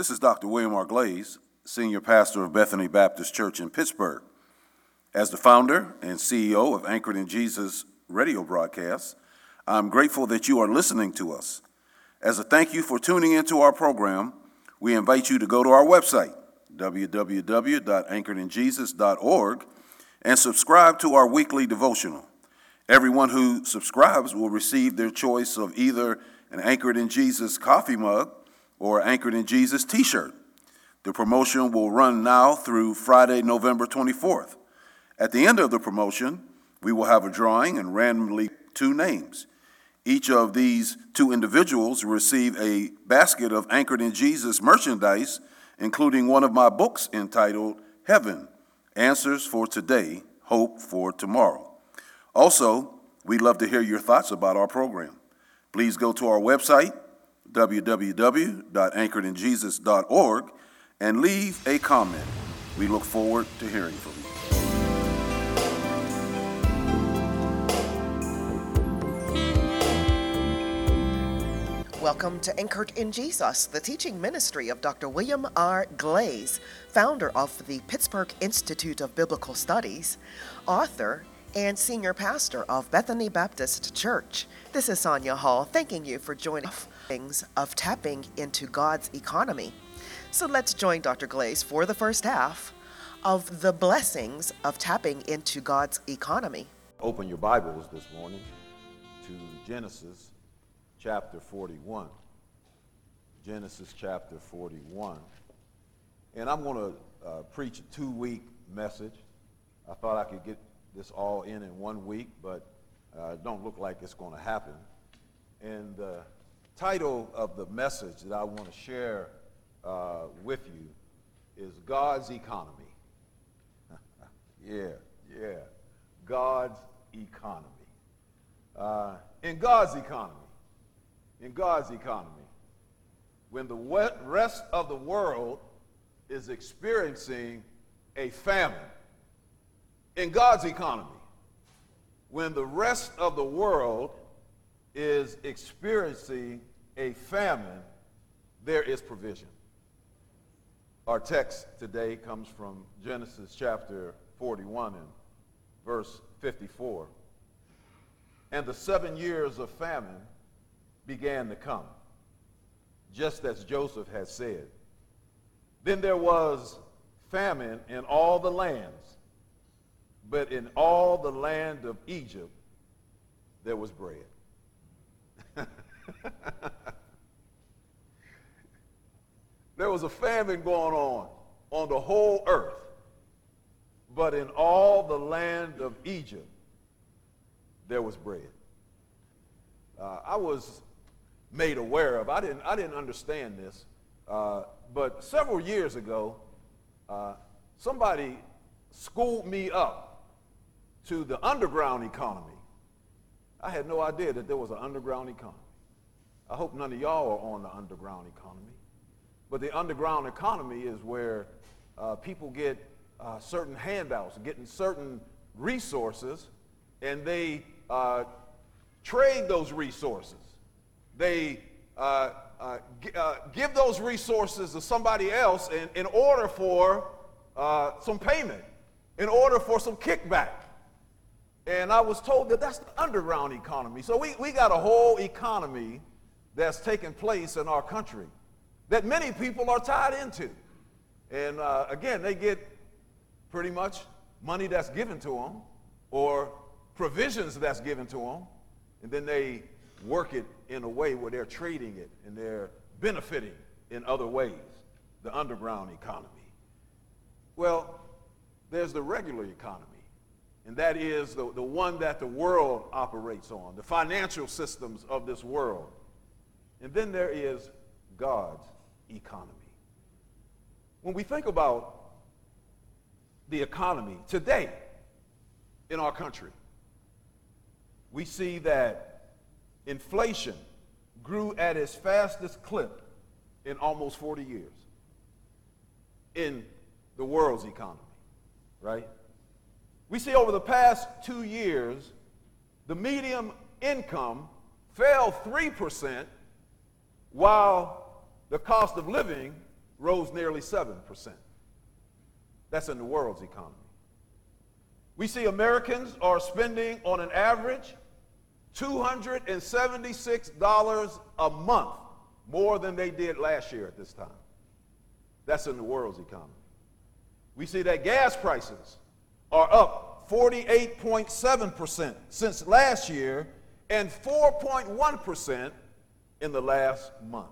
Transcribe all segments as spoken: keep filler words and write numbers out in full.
This is Doctor William R. Glaze, Senior Pastor of Bethany Baptist Church in Pittsburgh. As the founder and C E O of Anchored in Jesus radio broadcasts, I'm grateful that you are listening to us. As a thank you for tuning into our program, we invite you to go to our website, w w w dot anchored in jesus dot org, and subscribe to our weekly devotional. Everyone who subscribes will receive their choice of either an Anchored in Jesus coffee mug or Anchored in Jesus t-shirt. The promotion will run now through Friday, November twenty-fourth. At the end of the promotion, we will have a drawing and randomly two names. Each of these two individuals will receive a basket of Anchored in Jesus merchandise, including one of my books entitled Heaven, Answers for Today, Hope for Tomorrow. Also, we'd love to hear your thoughts about our program. Please go to our website, w w w dot anchored in jesus dot org, and leave a comment. We look forward to hearing from you. Welcome to Anchored in Jesus, the teaching ministry of Doctor William R. Glaze, founder of the Pittsburgh Institute of Biblical Studies, author, and senior pastor of Bethany Baptist Church. This is Sonia Hall, thanking you for joining us of tapping into God's economy. So let's join Doctor Glaze for the first half of the blessings of tapping into God's economy. Open your Bibles this morning to Genesis chapter forty-one. Genesis chapter forty-one. And I'm going to uh, preach a two-week message. I thought I could get this all in in one week, but uh, it don't look like it's going to happen. And the title of the message that I want to share uh, with you is God's Economy. yeah, yeah, God's economy. Uh, in God's economy, in God's economy, when the rest of the world is experiencing a famine, in God's economy, when the rest of the world is experiencing a famine, there is provision. Our text today comes from Genesis chapter forty-one and verse fifty-four. And the seven years of famine began to come, just as Joseph had said. Then there was famine in all the lands, but in all the land of Egypt, there was bread. There was a famine going on on the whole earth, but in all the land of Egypt, there was bread. Uh, I was made aware of, I didn't, I didn't understand this, uh, but several years ago, uh, somebody schooled me up to the underground economy. I had no idea that there was an underground economy. I hope none of y'all are on the underground economy. But the underground economy is where uh, people get uh, certain handouts, getting certain resources, and they uh, trade those resources. They uh, uh, g- uh, give those resources to somebody else in, in order for uh, some payment, in order for some kickback. And I was told that that's the underground economy. So we, we got a whole economy that's taking place in our country that many people are tied into. And uh, again, they get pretty much money that's given to them or provisions that's given to them, and then they work it in a way where they're trading it and they're benefiting in other ways, the underground economy. Well, there's the regular economy. And that is the, the one that the world operates on, the financial systems of this world. And then there is God's economy. When we think about the economy today in our country, we see that inflation grew at its fastest clip in almost forty years in the world's economy, right? We see over the past two years, the median income fell three percent, while the cost of living rose nearly seven percent. That's in the world's economy. We see Americans are spending on an average two hundred seventy-six dollars a month more than they did last year at this time. That's in the world's economy. We see that gas prices are up forty-eight point seven percent since last year and four point one percent in the last month.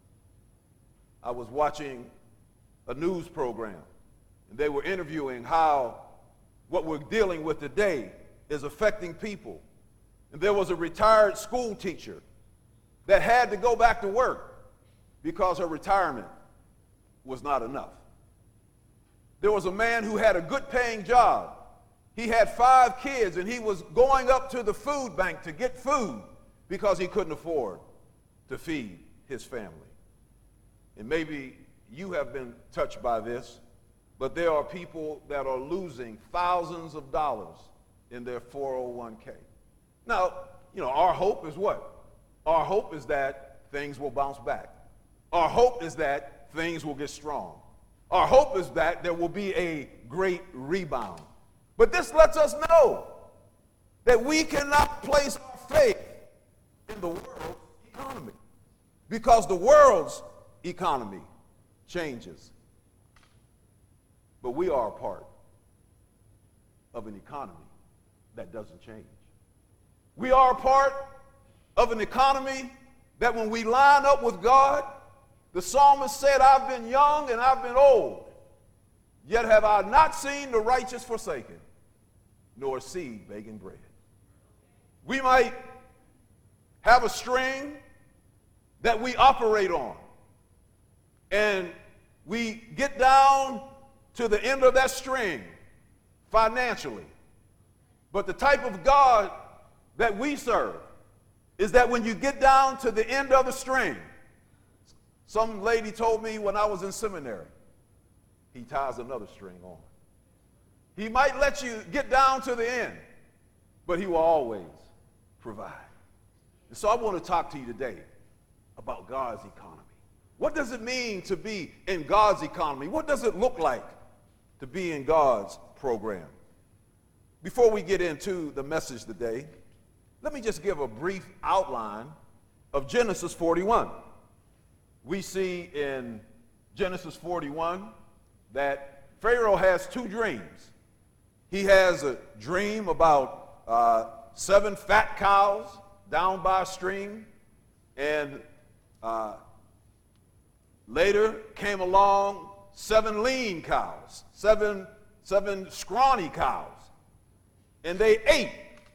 I was watching a news program, and they were interviewing how what we're dealing with today is affecting people. And there was a retired school teacher that had to go back to work because her retirement was not enough. There was a man who had a good paying job. He had five kids, and he was going up to the food bank to get food because he couldn't afford to feed his family. And maybe you have been touched by this, but there are people that are losing thousands of dollars in their four oh one k. Now, you know, our hope is what? Our hope is that things will bounce back. Our hope is that things will get strong. Our hope is that there will be a great rebound. But this lets us know that we cannot place our faith in the world's economy, because the world's economy changes. But we are a part of an economy that doesn't change. We are a part of an economy that when we line up with God, the psalmist said, I've been young and I've been old, yet have I not seen the righteous forsaken, nor seed begging bread. We might have a string that we operate on, and we get down to the end of that string financially. But the type of God that we serve is that when you get down to the end of the string, some lady told me when I was in seminary, he ties another string on. He might let you get down to the end, but he will always provide. And so I want to talk to you today about God's economy. What does it mean to be in God's economy? What does it look like to be in God's program? Before we get into the message today, let me just give a brief outline of Genesis forty-one. We see in Genesis forty-one that Pharaoh has two dreams. He has a dream about uh, seven fat cows down by a stream, and uh, later came along seven lean cows, seven, seven scrawny cows, and they ate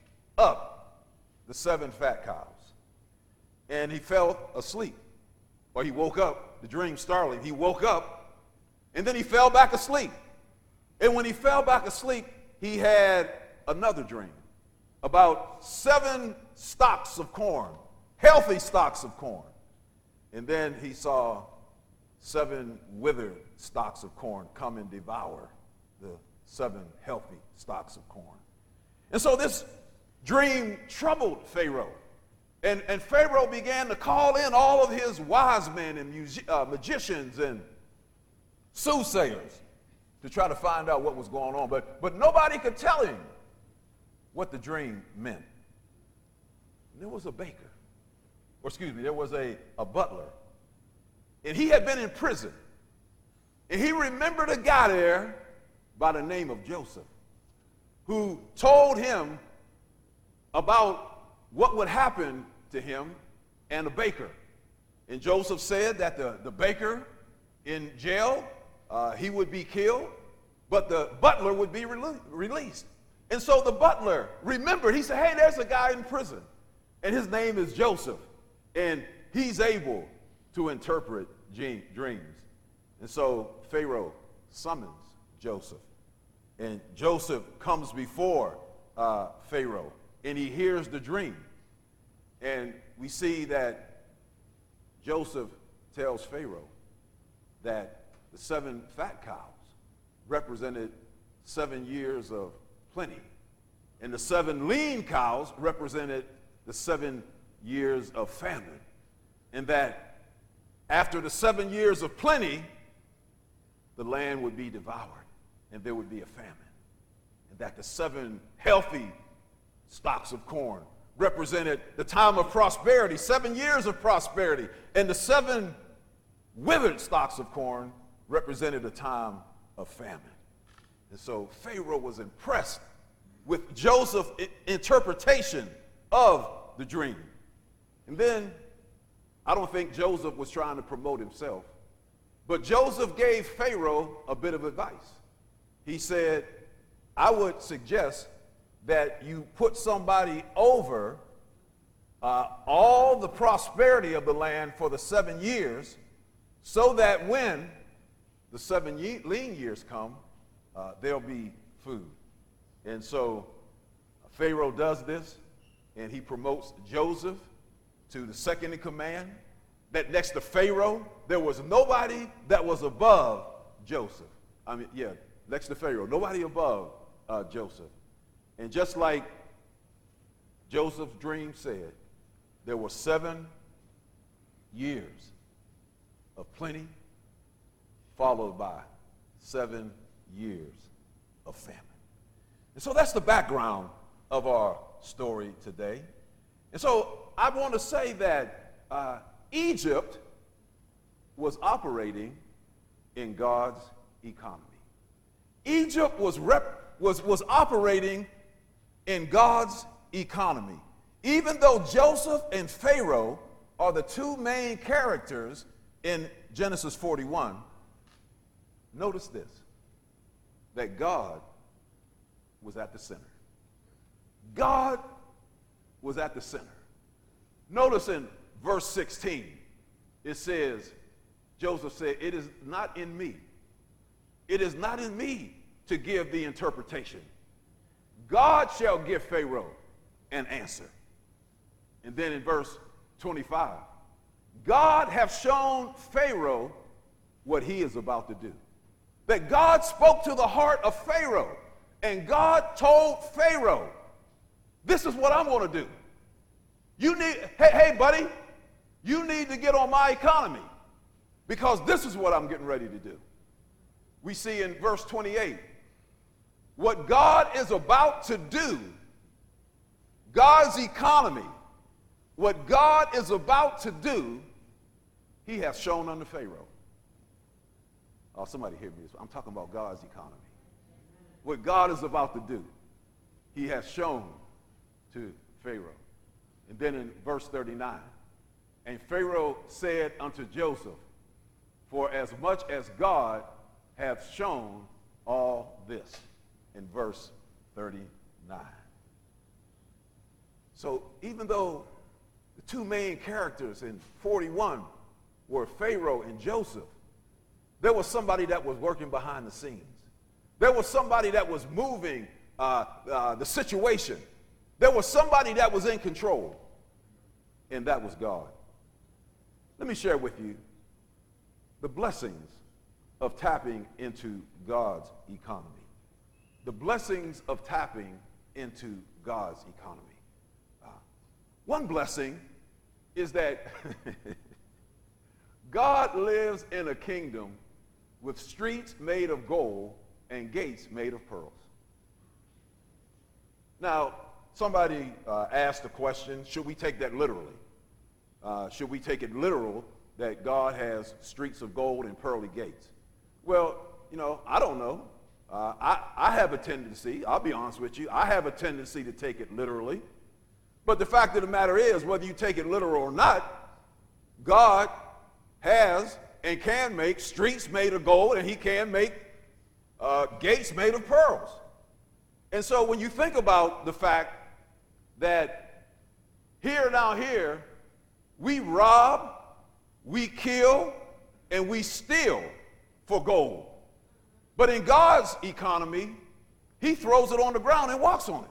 up the seven fat cows. And he fell asleep, or he woke up, the dream startling, he woke up, and then he fell back asleep. And when he fell back asleep, he had another dream about seven stalks of corn, healthy stalks of corn. And then he saw seven withered stalks of corn come and devour the seven healthy stalks of corn. And so this dream troubled Pharaoh. And, and Pharaoh began to call in all of his wise men and music, uh, magicians and soothsayers to try to find out what was going on. But, but nobody could tell him what the dream meant. And there was a baker, or excuse me, there was a, a butler. And he had been in prison. And he remembered a guy there by the name of Joseph, who told him about what would happen to him and the baker. And Joseph said that the, the baker in jail, uh, he would be killed, but the butler would be rele- released. And so the butler remembered, he said, hey, there's a guy in prison, and his name is Joseph, and he's able to interpret dreams. And so Pharaoh summons Joseph, and Joseph comes before uh, Pharaoh, and he hears the dream. And we see that Joseph tells Pharaoh that the seven fat cows represented seven years of plenty, and the seven lean cows represented the seven years of famine, and that after the seven years of plenty the land would be devoured and there would be a famine. And that the seven healthy stalks of corn represented the time of prosperity, seven years of prosperity. And the seven withered stalks of corn represented a time of famine. And so Pharaoh was impressed with Joseph's interpretation of the dream. And then, I don't think Joseph was trying to promote himself, but Joseph gave Pharaoh a bit of advice. He said, I would suggest that you put somebody over uh, all the prosperity of the land for the seven years, so that when the seven ye- lean years come, uh, there'll be food. And so Pharaoh does this, and he promotes Joseph to the second in command. That next to Pharaoh, there was nobody that was above Joseph. I mean, yeah, next to Pharaoh, nobody above uh, Joseph. And just like Joseph's dream said, there were seven years of plenty, followed by seven years of famine. And so that's the background of our story today. And so I want to say that uh, Egypt was operating in God's economy. Egypt was, rep- was, was operating in God's economy. Even though Joseph and Pharaoh are the two main characters in Genesis forty-one, notice this, that God was at the center. God was at the center. Notice in verse sixteen, it says, Joseph said, it is not in me. It is not in me to give the interpretation. God shall give Pharaoh an answer. And then in verse twenty-five, God hath shown Pharaoh what he is about to do. That God spoke to the heart of Pharaoh, and God told Pharaoh, this is what I'm going to do. You need, hey, hey, buddy, you need to get on my economy, because this is what I'm getting ready to do. We see in verse twenty-eight, what God is about to do, God's economy, what God is about to do, he has shown unto Pharaoh. Oh, somebody hear me. I'm talking about God's economy. What God is about to do, he has shown to Pharaoh. And then in verse thirty-nine, and Pharaoh said unto Joseph, for as much as God hath shown all this, in verse thirty-nine. So even though the two main characters in forty-one were Pharaoh and Joseph, there was somebody that was working behind the scenes. There was somebody that was moving uh, uh, the situation. There was somebody that was in control, and that was God. Let me share with you the blessings of tapping into God's economy. The blessings of tapping into God's economy. Uh, one blessing is that God lives in a kingdom with streets made of gold and gates made of pearls. Now, somebody uh, asked the question, should we take that literally? Uh, should we take it literal that God has streets of gold and pearly gates? Well, you know, I don't know. Uh, I, I have a tendency, I'll be honest with you, I have a tendency to take it literally. But the fact of the matter is, whether you take it literal or not, God has and can make streets made of gold, and he can make uh, gates made of pearls. And so when you think about the fact that here now here, we rob, we kill, and we steal for gold. But in God's economy, he throws it on the ground and walks on it.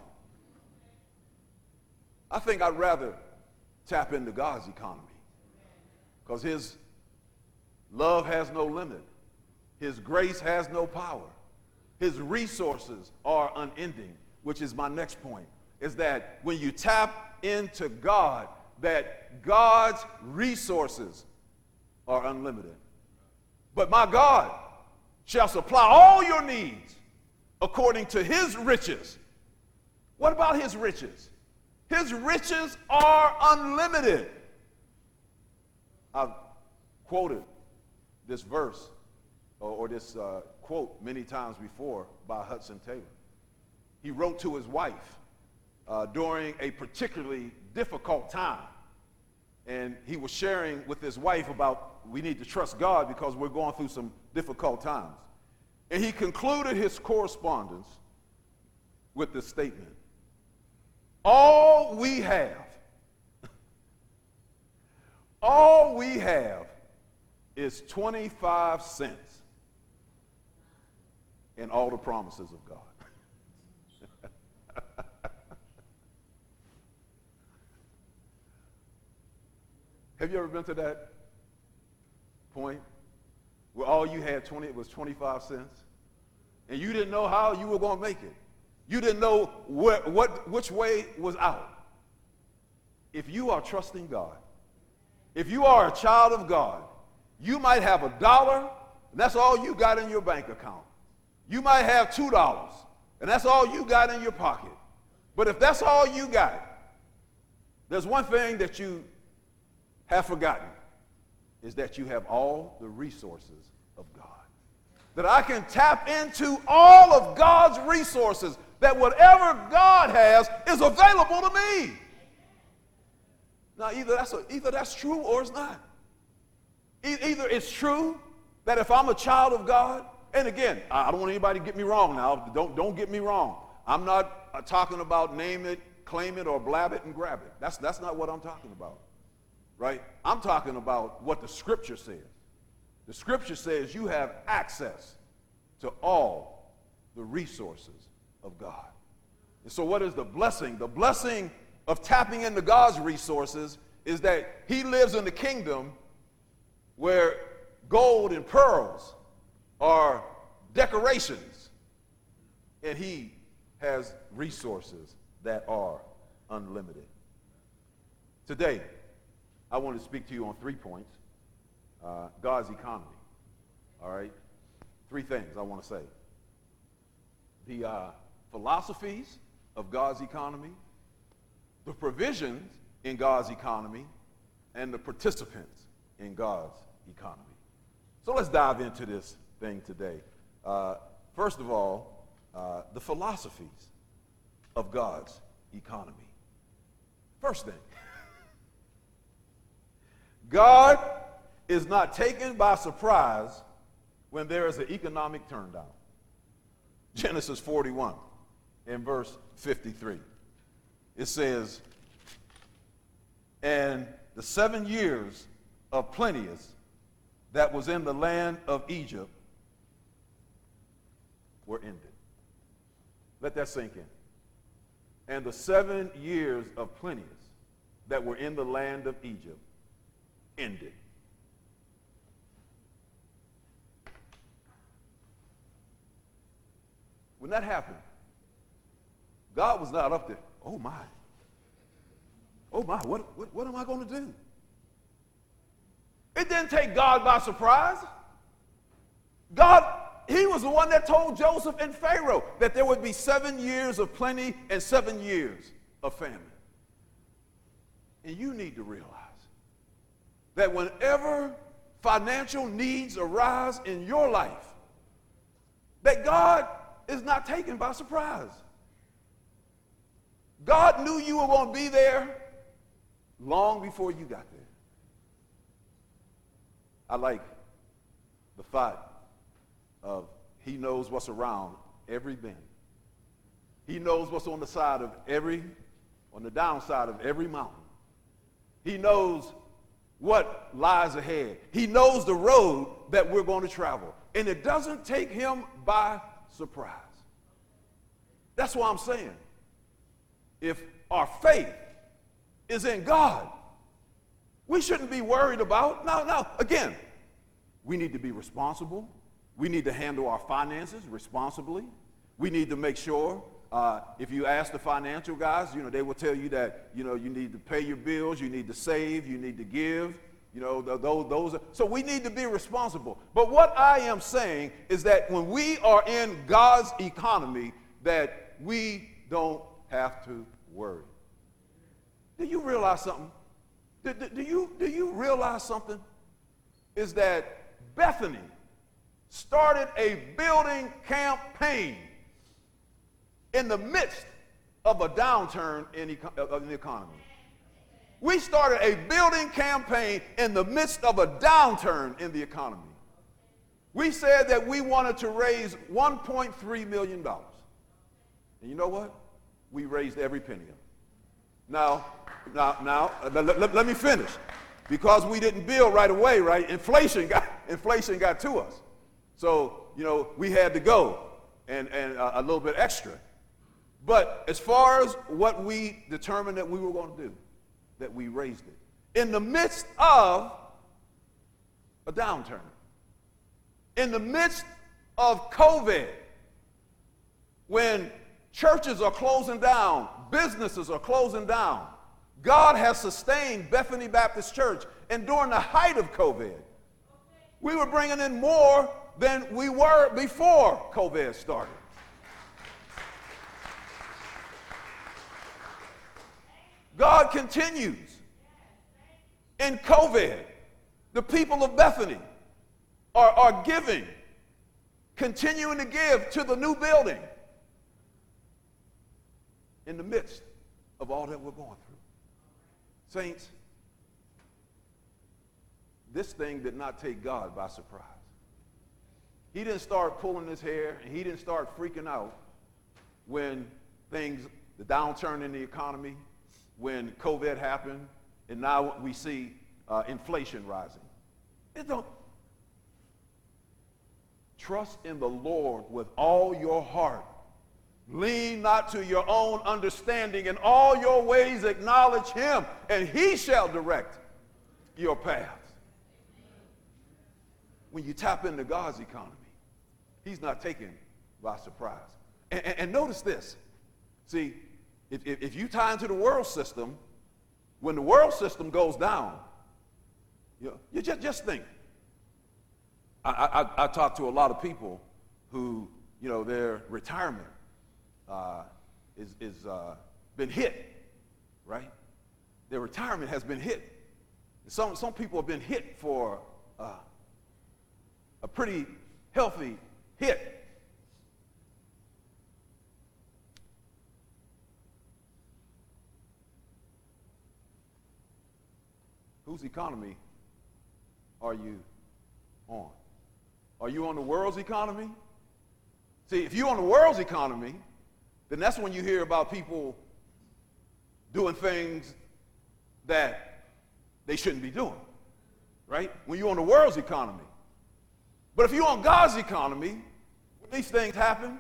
I think I'd rather tap into God's economy, because his love has no limit. His grace has no power. His resources are unending, which is my next point, is that when you tap into God, that God's resources are unlimited. But my God shall supply all your needs according to his riches. What about his riches? His riches are unlimited. I've quoted this verse or, or this uh, quote many times before by Hudson Taylor. He wrote to his wife uh, during a particularly difficult time. And he was sharing with his wife about we need to trust God because we're going through some difficult times. And he concluded his correspondence with this statement. All we have, all we have is twenty-five cents in all the promises of God. Have you ever been to that point where all you had twenty was twenty-five cents, and you didn't know how you were going to make it? You didn't know what, what which way was out. If you are trusting God, if you are a child of God, you might have a dollar, and that's all you got in your bank account. You might have two dollars, and that's all you got in your pocket. But if that's all you got, there's one thing that you have forgotten, is that you have all the resources of God. That I can tap into all of God's resources, that whatever God has is available to me. Now, either that's, a, either that's true or it's not. E- either it's true that if I'm a child of God, and again, I don't want anybody to get me wrong now. Don't, don't get me wrong. I'm not uh, talking about name it, claim it, or blab it and grab it. That's, that's not what I'm talking about. Right? I'm talking about what the scripture says. The scripture says you have access to all the resources of God. And so what is the blessing? The blessing of tapping into God's resources is that he lives in the kingdom where gold and pearls are decorations, and he has resources that are unlimited. Today, I want to speak to you on three points. Uh, God's economy. All right? Three things I want to say. The uh, philosophies of God's economy, the provisions in God's economy, and the participants in God's economy. So let's dive into this thing today. Uh, first of all, uh, the philosophies of God's economy. First thing, God is not taken by surprise when there is an economic turndown. Genesis forty-one in verse fifty-three. It says, and the seven years of plenteous that was in the land of Egypt were ended. Let that sink in. And the seven years of plenteous that were in the land of Egypt ended. When that happened, God was not up there, oh my, oh my, what, what, what am I going to do? It didn't take God by surprise. God, he was the one that told Joseph and Pharaoh that there would be seven years of plenty and seven years of famine. And you need to realize that whenever financial needs arise in your life, that God is not taken by surprise. God knew you were going to be there long before you got there. I like the thought of he knows what's around every bend. He knows what's on the side of every, on the downside of every mountain. He knows what lies ahead. He knows the road that we're going to travel. And it doesn't take him by surprise. That's why I'm saying, if our faith is in God, we shouldn't be worried about, no, no, again, we need to be responsible. We need to handle our finances responsibly. We need to make sure, uh, if you ask the financial guys, you know, they will tell you that, you know, you need to pay your bills, you need to save, you need to give, You know, those, those. So we need to be responsible. But what I am saying is that when we are in God's economy, that we don't have to worry. Do you realize something? Do, do, do you, do you realize something? Is that Bethany started a building campaign in the midst of a downturn in, eco- in the economy. We started a building campaign in the midst of a downturn in the economy. We said that we wanted to raise one point three million dollars. And you know what? We raised every penny of it. Now, now, now, let, let, let me finish. Because we didn't build right away, right? Inflation got, inflation got to us. So, you know, we had to go and, and uh, a little bit extra. But as far as what we determined that we were going to do, that we raised it. In the midst of a downturn. In the midst of COVID, when churches are closing down, businesses are closing down, God has sustained Bethany Baptist Church. And during the height of COVID, we were bringing in more than we were before COVID started. God continues. In COVID, the people of Bethany are, are giving, continuing to give to the new building in the midst of all that we're going through. Saints, this thing did not take God by surprise. He didn't start pulling his hair, and he didn't start freaking out when things, the downturn in the economy, when COVID happened, and now we see uh, inflation rising. It don't. Trust in the Lord with all your heart. Lean not to your own understanding. In all your ways acknowledge him, and he shall direct your paths. When you tap into God's economy, he's not taken by surprise. And, and, and notice this. See, If, if, if you tie into the world system, when the world system goes down, you know, you just, just think. I, I, I talk to a lot of people who, you know, their retirement uh, is, is uh, been hit, right? Their retirement has been hit. Some, some people have been hit for uh, a pretty healthy hit. Whose economy are you on? Are you on the world's economy? See, if you're on the world's economy, then that's when you hear about people doing things that they shouldn't be doing, right? When you're on the world's economy. But if you're on God's economy, when these things happen,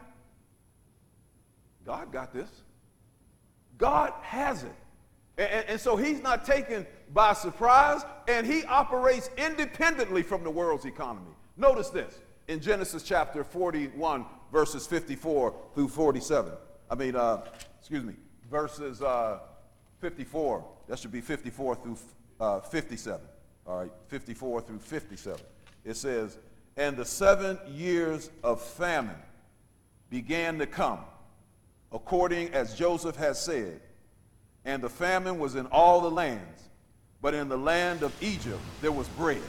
God got this. God has it. And, and so he's not taken by surprise, and he operates independently from the world's economy. Notice this in Genesis chapter forty-one, verses fifty-four through forty-seven. I mean, uh, excuse me, verses uh, fifty-four. That should be fifty-four through uh, fifty-seven. All right, fifty-four through fifty-seven. It says, "And the seven years of famine began to come, according as Joseph has said. And the famine was in all the lands, but in the land of Egypt there was bread."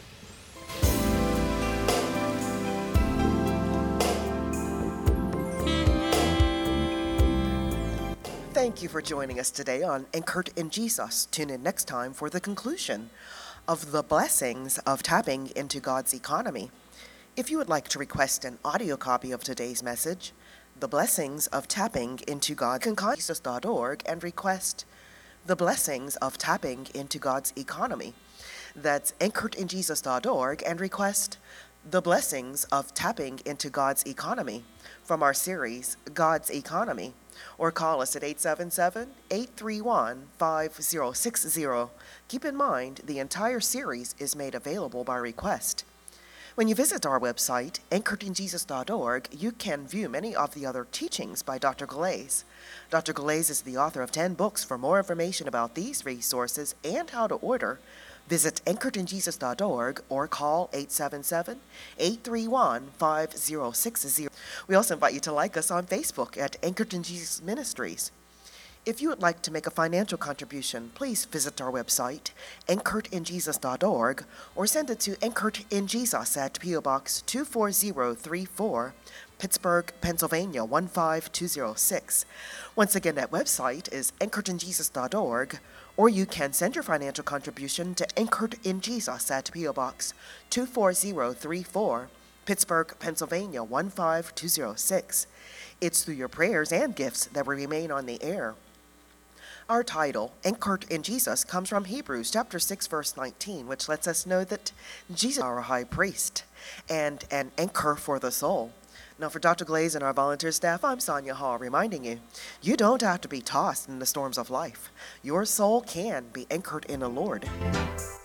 Thank you for joining us today on Anchored in Jesus. Tune in next time for the conclusion of the blessings of tapping into God's economy. If you would like to request an audio copy of today's message, The Blessings of Tapping into God, you can contact Jesus dot org and request The Blessings of Tapping into God's Economy. That's anchored in Jesus dot org and request The Blessings of Tapping into God's Economy from our series, God's Economy, or call us at eight seven seven, eight three one, five zero six zero. Keep in mind, the entire series is made available by request. When you visit our website, anchored in Jesus dot org, you can view many of the other teachings by Doctor Glaze. Doctor Glaze is the author of ten books. For more information about these resources and how to order, Visit anchored in jesus dot org or call eight seven seven, eight three one, five zero six zero. We also invite you to like us on Facebook at Anchored in Jesus Ministries. If you would like to make a financial contribution, please visit our website, anchored in jesus dot org, or send it to Anchored in Jesus at P O Box two four zero three four, Pittsburgh, Pennsylvania one five two zero six. Once again, that website is anchored in jesus dot org, or you can send your financial contribution to Anchored in Jesus at P O Box two four zero three four, Pittsburgh, Pennsylvania one five two zero six. It's through your prayers and gifts that we remain on the air. Our title, Anchored in Jesus, comes from Hebrews chapter six, verse nineteen, which lets us know that Jesus is our high priest and an anchor for the soul. Now, for Doctor Glaze and our volunteer staff, I'm Sonia Hall, reminding you, you don't have to be tossed in the storms of life. Your soul can be anchored in the Lord.